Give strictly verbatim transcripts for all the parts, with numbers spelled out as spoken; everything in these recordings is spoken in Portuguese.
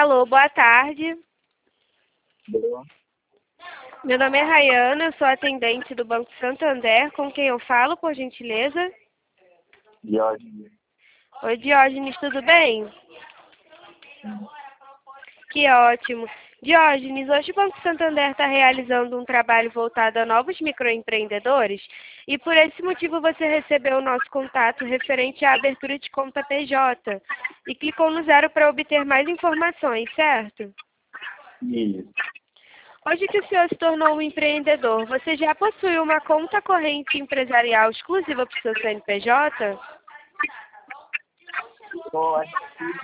Alô, boa tarde. Boa. Meu nome é Rayana, eu sou atendente do Banco Santander. Com quem eu falo, por gentileza? Diógenes. Oi, Diógenes, tudo bem? Que ótimo. Diógenes, hoje o Banco Santander está realizando um trabalho voltado a novos microempreendedores e por esse motivo você recebeu o nosso contato referente à abertura de conta P J e clicou no zero para obter mais informações, certo? Isso. Hoje que o senhor se tornou um empreendedor, você já possui uma conta corrente empresarial exclusiva para o seu C N P J? Estou aqui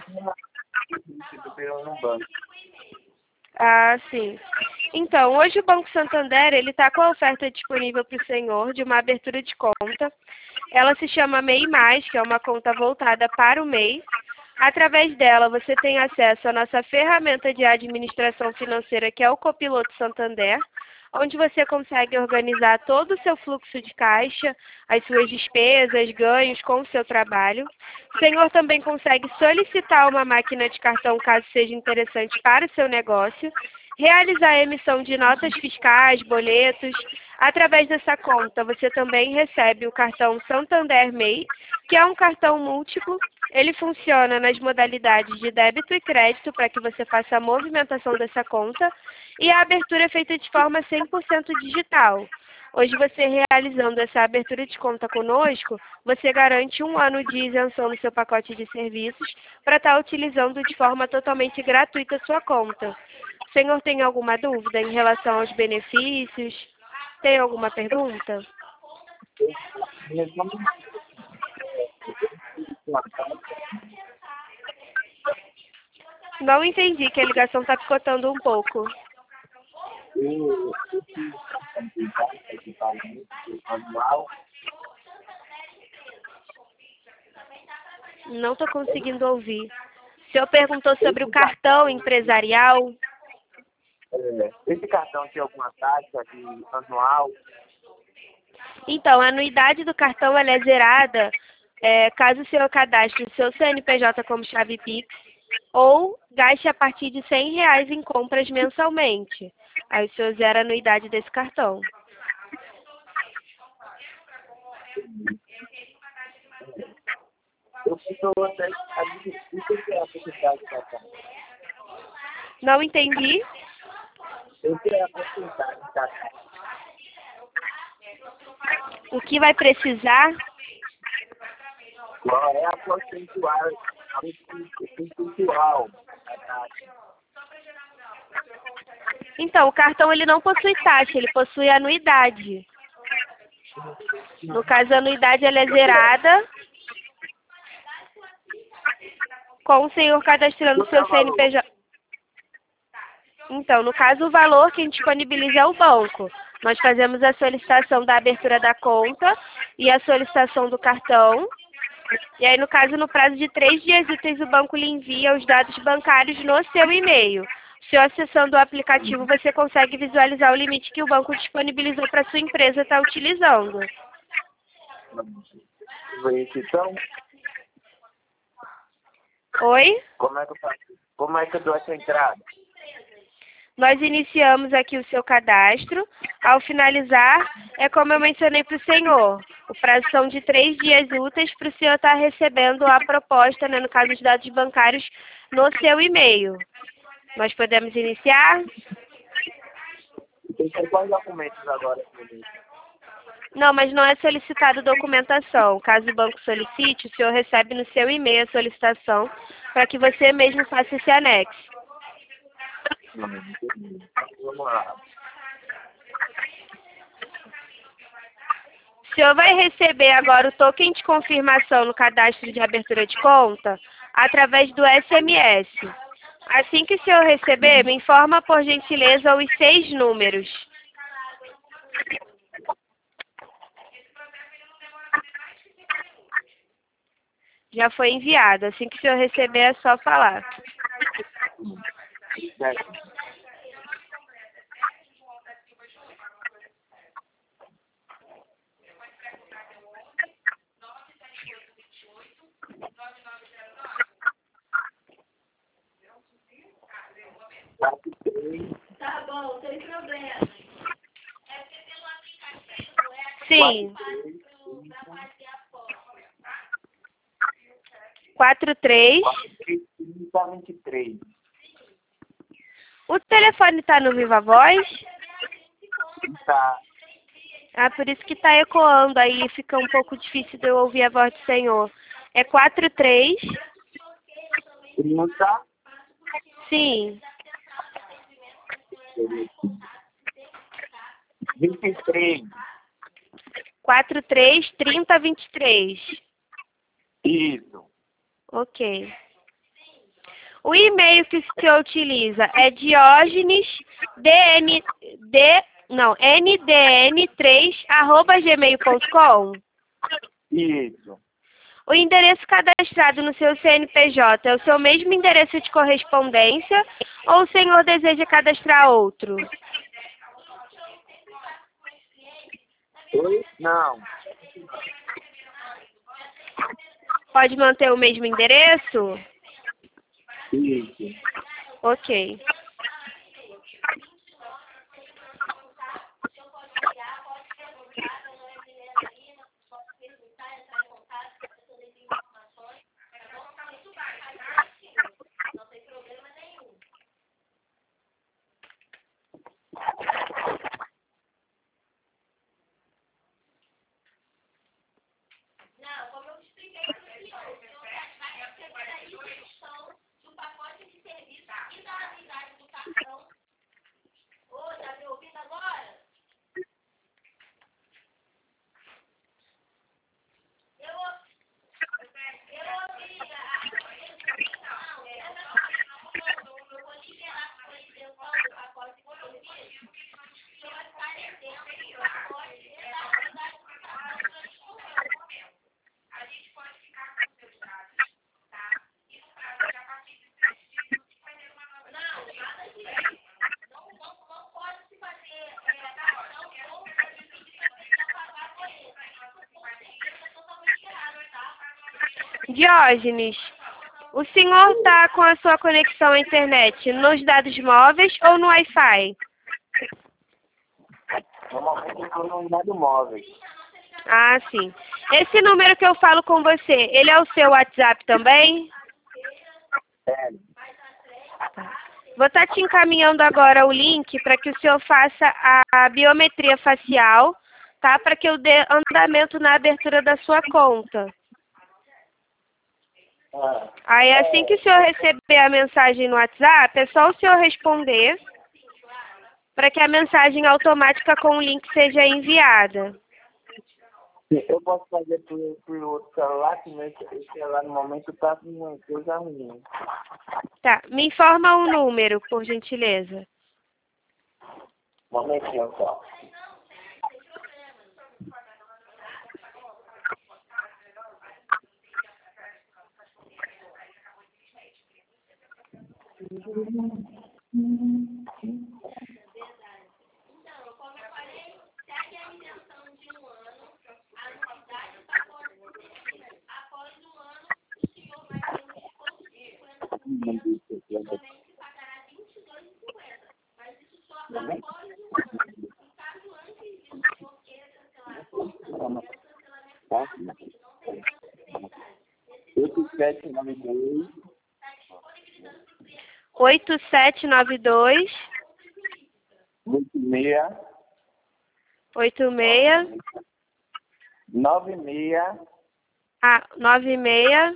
no banco. Ah, sim. Então, hoje o Banco Santander ele está com a oferta disponível para o senhor de uma abertura de conta. Ela se chama MEI Mais, que é uma conta voltada para o M E I. Através dela, você tem acesso à nossa ferramenta de administração financeira, que é o Copiloto Santander, onde você consegue organizar todo o seu fluxo de caixa, as suas despesas, ganhos com o seu trabalho. O senhor também consegue solicitar uma máquina de cartão, caso seja interessante para o seu negócio, realizar a emissão de notas fiscais, boletos. Através dessa conta, você também recebe o cartão Santander M E I, que é um cartão múltiplo. Ele funciona nas modalidades de débito e crédito para que você faça a movimentação dessa conta e a abertura é feita de forma cem por cento digital. Hoje você realizando essa abertura de conta conosco, você garante um ano de isenção no seu pacote de serviços para estar utilizando de forma totalmente gratuita a sua conta. O senhor tem alguma dúvida em relação aos benefícios? Tem alguma pergunta? Não entendi, que a ligação está picotando um pouco. Eu anual. Não estou conseguindo ouvir. O senhor perguntou sobre o cartão empresarial. É, esse cartão tem alguma taxa de anual? Então, a anuidade do cartão ela é zerada é, caso o senhor cadastre o seu C N P J como chave Pix ou gaste a partir de cem reais em compras mensalmente. Aí o senhor zera a anuidade desse cartão. Eu estou até adquirindo que é a possibilidade de cartão. Não entendi. Eu queria a possibilidade de cartão. O que vai precisar? Qual é a percentual? A percentual da taxa? Então, o cartão ele não possui taxa, ele possui anuidade. No caso, a anuidade ela é zerada com o senhor cadastrando o seu C N P J. Então, no caso, o valor que a gente disponibiliza é o banco. Nós fazemos a solicitação da abertura da conta e a solicitação do cartão. E aí, no caso, no prazo de três dias úteis, o banco lhe envia os dados bancários no seu e-mail. Se acessando o aplicativo, você consegue visualizar o limite que o banco disponibilizou para a sua empresa estar utilizando. Então, Oi? como é que eu faço? Como é que eu dou essa entrada? Nós iniciamos aqui o seu cadastro. Ao finalizar, é como eu mencionei para o senhor. O prazo são de três dias úteis para o senhor estar recebendo a proposta, né, no caso dos dados bancários, no seu e-mail. Nós podemos iniciar? Tem quais documentos agora? Não, mas não é solicitado documentação. Caso o banco solicite, o senhor recebe no seu e-mail a solicitação para que você mesmo faça esse anexo. Vamos lá. O senhor vai receber agora o token de confirmação no cadastro de abertura de conta através do S M S. Assim que o senhor receber, me informa por gentileza os seis números. Já foi enviado. Assim que o senhor receber, é só falar. Tá bom, sem problema. É porque pelo aplicativo é Sim. pra fazer a foto. quatro três. trinta, vinte e três. O telefone tá no Viva Voz? Tá. Ah, por isso que tá ecoando, aí fica um pouco difícil de eu ouvir a voz do Senhor. É quatro três. trinta. Sim. vinte e três. quatro três, trinta, vinte e três. Isso. Ok. O e-mail que você utiliza é Diógenes dn, d, não, n d n três arroba gmail ponto com. Isso. O endereço cadastrado no seu C N P J é o seu mesmo endereço de correspondência ou o senhor deseja cadastrar outro? Oi? Não. Pode manter o mesmo endereço? Isso. Ok. Não, como eu expliquei para o senhor, o senhor vai receber a instrução do pacote de serviço e da unidade do cartão. Ô, tá me ouvindo agora? Eu, eu ouvi a instrução, eu vou liberar a sua isenção do pacote de serviço, o senhor vai ficar dentro do pacote e da unidade do cartão durante um momento. A gente pode ficar com os seus dados, tá? E no prazo de a partir de sete dias você vai ter uma nova. Não, nada disso. Não, não, não pode se fazer é, cartão ou pedir para a pessoa pagar por isso. Isso é totalmente errado, tá? Diógenes, o senhor está com a sua conexão à internet nos dados móveis ou no Wi-Fi? Normalmente eu estou no unidade móvel. Ah, sim. Esse número que eu falo com você, ele é o seu WhatsApp também? É. Vou estar te encaminhando agora o link para que o senhor faça a biometria facial, tá? Para que eu dê andamento na abertura da sua conta. Ah, Aí, assim que o senhor receber a mensagem no WhatsApp, é só o senhor responder para que a mensagem automática com o link seja enviada. eu posso fazer por, por outro celular, que meu esse celular no momento está com uma coisa ruim. Tá, me informa o número, por gentileza. Um momentinho só. Então, como eu falei, segue a isenção de um ano, a anuidade do pacote de serviço. Após um ano, o senhor vai ter um desconto de cinquenta por cento e somente pagará vinte e dois reais e cinquenta centavos. Mas isso só após um ano. E caso antes disso o senhor queira cancelar a conta, é um cancelamento rápido, não tem tanta fidelidade. oito sete nove dois. Está disponibilizando para o cliente. oito sete nove dois, oito seis. oito seis, nove seis. ah, nove seis,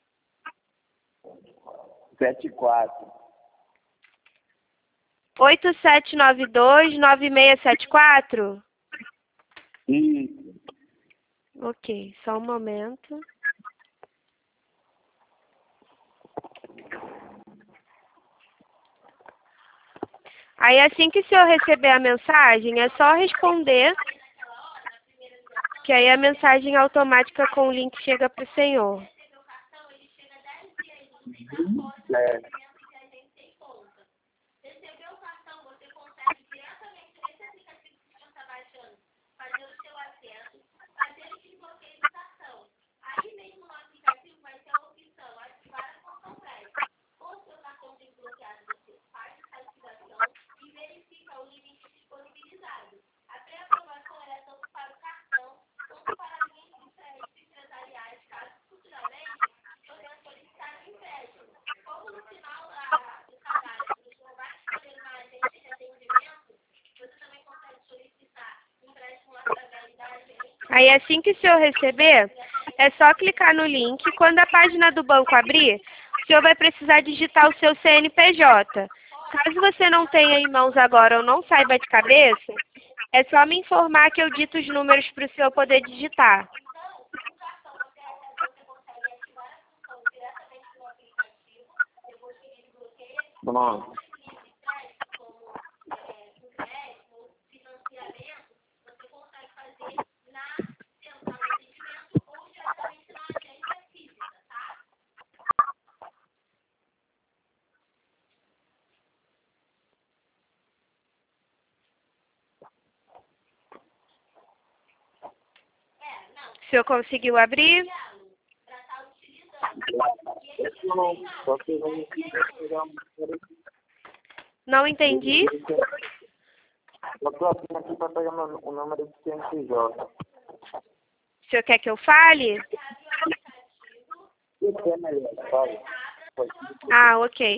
sete quatro. oito sete nove dois, nove seis sete quatro? Isso. Ok, só um momento. Aí, assim que o senhor receber a mensagem, é só responder, que aí a mensagem automática com o link chega para o senhor. É. Recebeu o cartão, você consegue diretamente nesse aplicativo que você está baixando, fazer o seu acesso, fazer o desbloqueio do cartão. Aí mesmo no aplicativo vai ter a opção ativar a função prévia. Com o seu cartão desbloqueado, você faz a ativação Aí assim que o senhor receber, é só clicar no link. Quando a página do banco abrir, o senhor vai precisar digitar o seu C N P J. Caso você não tenha em mãos agora ou não saiba de cabeça, é só me informar que eu dito os números para o senhor poder digitar. Pronto. O senhor conseguiu abrir? Não, só que vamos pegar um... Não entendi. Eu tô abrindo aqui para pegar meu- o número do C N P J. O senhor quer que eu fale? O que é melhor? Fala. Pode. Ah, ok.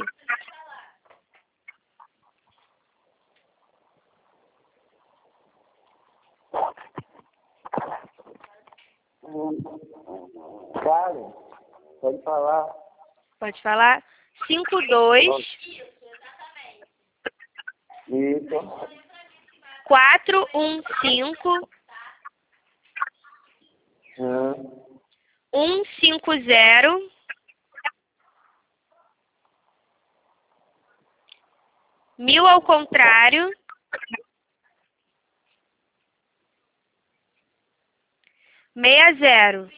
Karen, pode falar. Pode falar? cinco dois Isso. quatro um cinco Hum. um cinco zero mil ao contrário seis zero.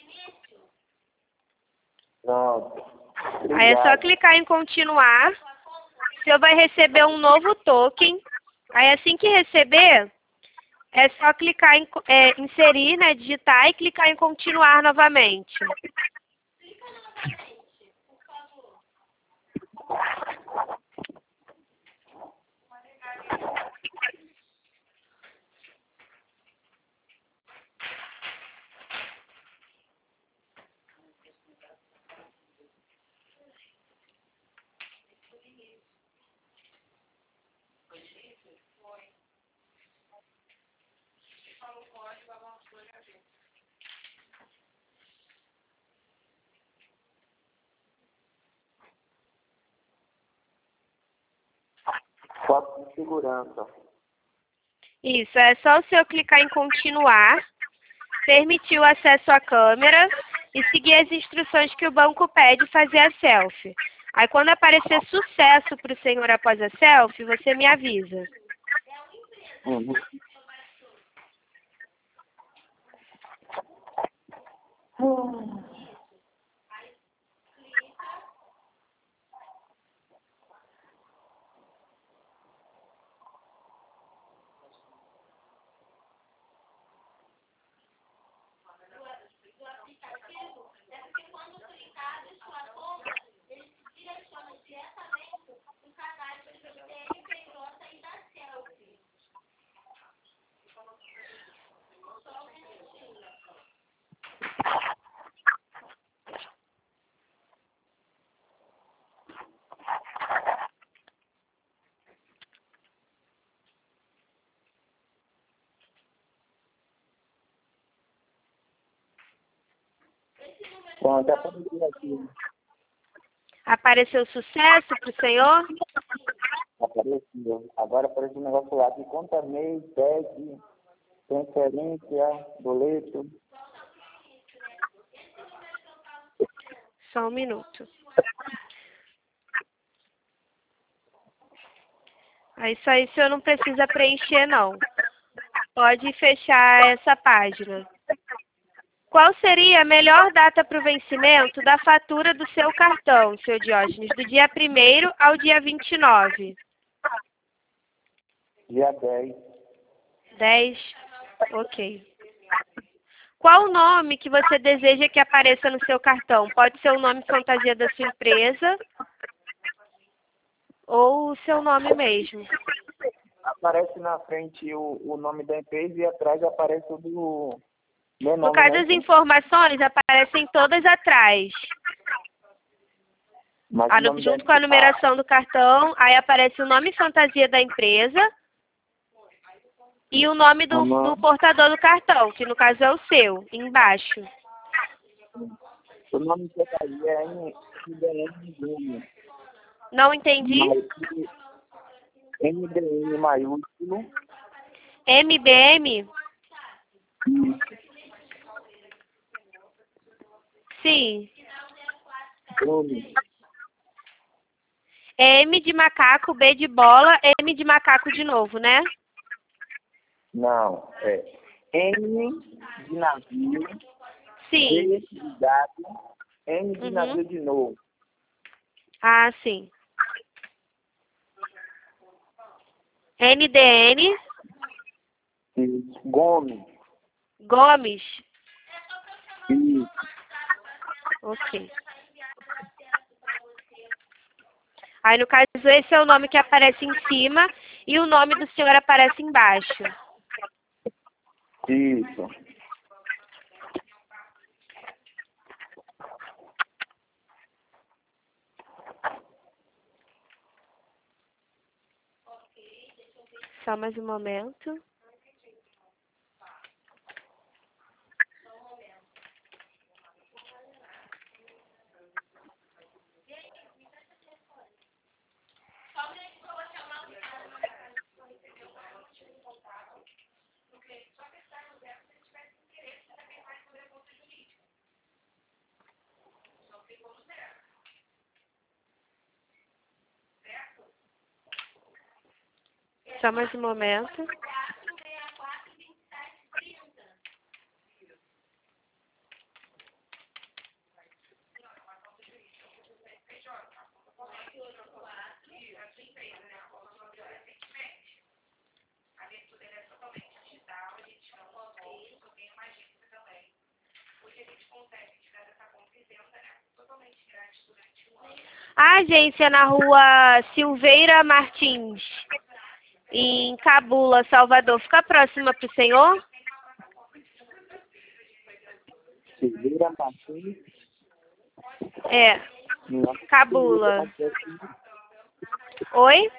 Pronto. Aí é só Obrigado. clicar em continuar. O senhor vai receber um novo token. Aí assim que receber, é só clicar em é, inserir, né, digitar e clicar em continuar novamente. Foto de segurança. Isso, é só o senhor clicar em continuar, permitir o acesso à câmera e seguir as instruções que o banco pede fazer a selfie. Aí quando aparecer sucesso para o senhor após a selfie, você me avisa. Uhum. Pronto, apareceu aqui. Apareceu sucesso para o senhor? Apareceu. Agora apareceu um negócio lá de conta mês, T E C, transferência, boleto. Só um minuto. Aí isso aí o senhor não precisa preencher, não. Pode fechar essa página. Qual seria a melhor data para o vencimento da fatura do seu cartão, seu Diógenes? Do dia primeiro ao dia vinte e nove. Dia dez. dez? Ok. Qual o nome que você deseja que apareça no seu cartão? Pode ser o nome fantasia da sua empresa ou o seu nome mesmo. Aparece na frente o, o nome da empresa e atrás aparece o do meu No nome. caso, né? as informações aparecem todas atrás. Mas Ah, o no- nome da junto com a empresa- numeração do cartão, aí aparece o nome fantasia da empresa E o nome do, Uhum. do portador do cartão, que no caso é o seu, embaixo. O nome que eu fazia é M D M. Não entendi? M D M maiúsculo. M B M? Sim. Gomes. É M de macaco, B de bola, M de macaco de novo, né? Não, é N de navio, Sim. D de gato, N de Uhum. navio de novo. Ah, sim. N D N, Isso. Gomes. Gomes. Isso. Ok. Aí, no caso, esse é o nome que aparece em cima e o nome do senhor aparece embaixo. Isso. Só mais um momento. Só mais um momento. A agência é na rua Silveira Martins, em Cabula, Salvador. Fica próxima para o senhor? Silveira Martins. É, Cabula. Oi?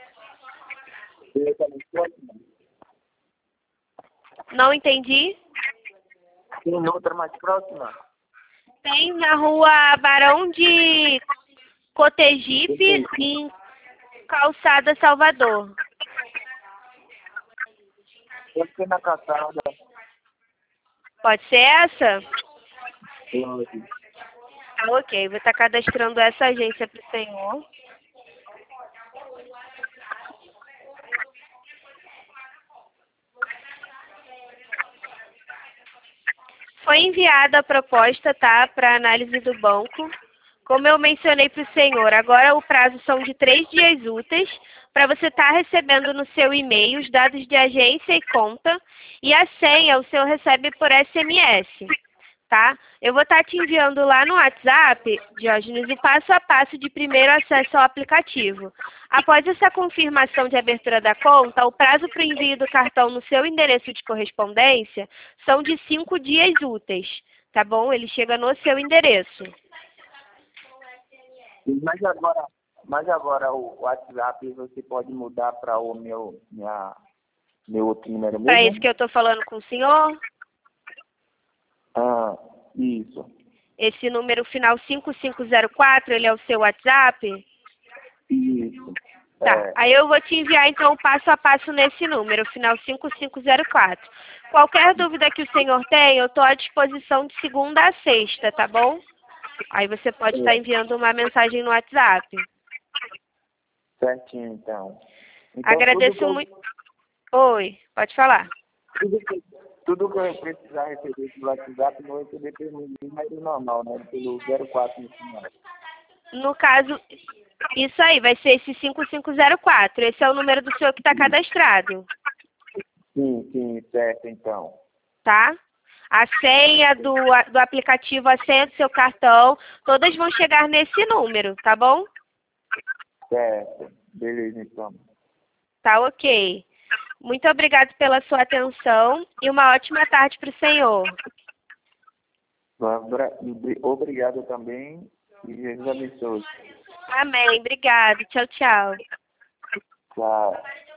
Não entendi. Tem outra mais próxima? Tem na rua Barão de Cotegipe, em Calçada, Salvador. Pode ser na calçada. Pode ser essa? Pode. Ah, ok. Vou estar cadastrando essa agência para o senhor. Foi enviada a proposta, tá, para análise do banco. Como eu mencionei para o senhor, agora o prazo são de três dias úteis para você estar recebendo no seu e-mail os dados de agência e conta e a senha o senhor recebe por S M S, tá? Eu vou estar te enviando lá no WhatsApp, Diógenes, o passo a passo de primeiro acesso ao aplicativo. Após essa confirmação de abertura da conta, o prazo para o envio do cartão no seu endereço de correspondência são de cinco dias úteis, tá bom? Ele chega no seu endereço. Mas agora, mas agora o WhatsApp você pode mudar para o meu, minha, meu outro número mesmo? Para isso que eu estou falando com o senhor? Ah, isso. Esse número final cinco cinco zero quatro, ele é o seu WhatsApp? Isso. Tá, É. aí eu vou te enviar então o passo a passo nesse número, final cinco cinco zero quatro. Qualquer dúvida que o senhor tenha, eu estou à disposição de segunda a sexta, tá bom? Aí você pode estar enviando uma mensagem no WhatsApp. Certinho, então. então Agradeço tudo muito. Oi, pode falar. Tudo que, tudo que eu precisar receber pelo WhatsApp, não vou receber pelo número normal, né? Pelo zero quatro no final. No caso, isso aí, vai ser esse cinco cinco zero quatro. Esse é o número do senhor que está cadastrado. Sim, sim, certo, então. Tá? A senha do, do aplicativo, a senha do seu cartão, todas vão chegar nesse número, tá bom? Certo. Beleza, então. Tá ok. Muito obrigado pela sua atenção e uma ótima tarde para o senhor. Obrigado também e Jesus abençoe. Amém. Obrigado. Tchau, tchau. Tchau.